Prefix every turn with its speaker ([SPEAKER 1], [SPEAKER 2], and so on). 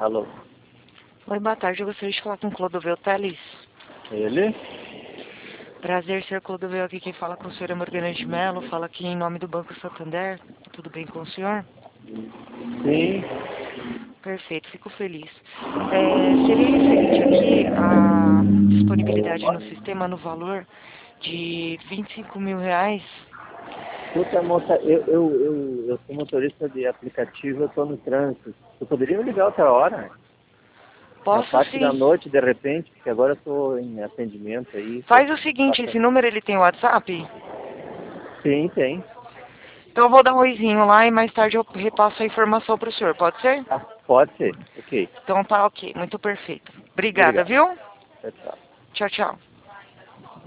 [SPEAKER 1] Alô?
[SPEAKER 2] Oi, boa tarde. Eu gostaria de falar com o Clodoveu Teles.
[SPEAKER 1] Ele?
[SPEAKER 2] Prazer, ser Clodoveu aqui. Quem fala com o senhor é Morgana de Mello. Fala aqui em nome do Banco Santander. Tudo bem com o senhor?
[SPEAKER 1] Sim.
[SPEAKER 2] Perfeito, fico feliz. Seria referente aqui a disponibilidade no sistema no valor de R$ 25.000.
[SPEAKER 1] Escuta, moça, eu sou motorista de aplicativo, eu estou no trânsito. Você poderia me ligar outra hora? Na
[SPEAKER 2] Posso
[SPEAKER 1] parte da
[SPEAKER 2] sim.
[SPEAKER 1] noite, de repente, porque agora eu estou em atendimento aí.
[SPEAKER 2] Faz o seguinte, esse número ele tem WhatsApp?
[SPEAKER 1] Sim, tem.
[SPEAKER 2] Então eu vou dar um oizinho lá e mais tarde eu repasso a informação para o senhor, pode ser?
[SPEAKER 1] Ah, pode ser. Ok.
[SPEAKER 2] Então tá ok, muito perfeito. Obrigada,
[SPEAKER 1] Obrigado.
[SPEAKER 2] viu?
[SPEAKER 1] Tchau, tchau.
[SPEAKER 2] Tchau, tchau.